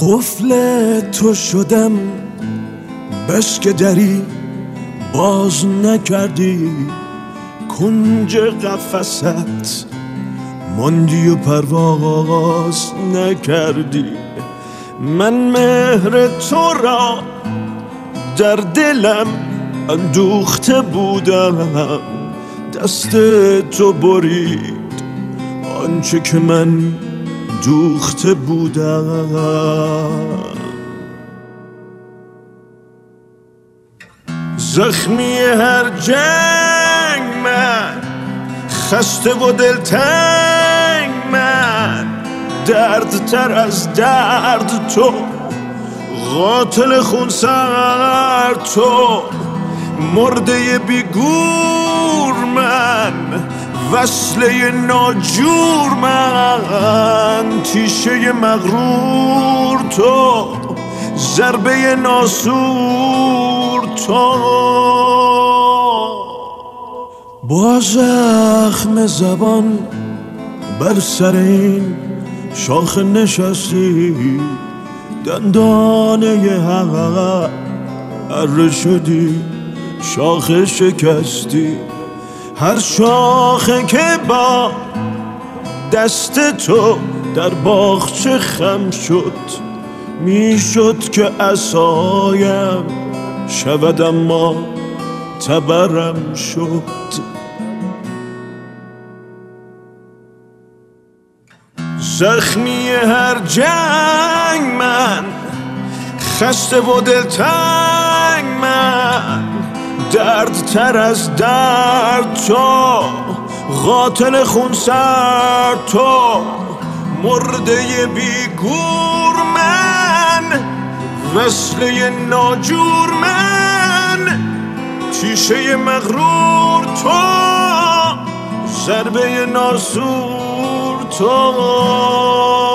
قفل تو شدم بس که دری باز نکردی، کنج قفست ماندی و پرواز نکردی. من مهر تو را در دلم اندوخته بودم، دست تو برید آنچه که من دوخته بودم. زخمی هر جنگ من، خسته و دلتنگ من، درد تر از درد تو، قاتل خونسر تو، مرده بیگور من، وصله ناجور من، تیشه مغرور تو، ضربه ناسور تو. با زخم زبان بر سر این شاخ نشستی، دندانه حق اره شدی، شاخه شکستی. هر شاخه که با دست تو در باغچه خم شد، میشد که عصایم شود اما تبرم شد. زخمی هر جنگ من، خسته و دلتنگ من، درد تر از درد تو، قاتل خونسر تو، مرده بیگور من، وصله ناجور من، تیشه مغرور تو، ضربه ناسور تو.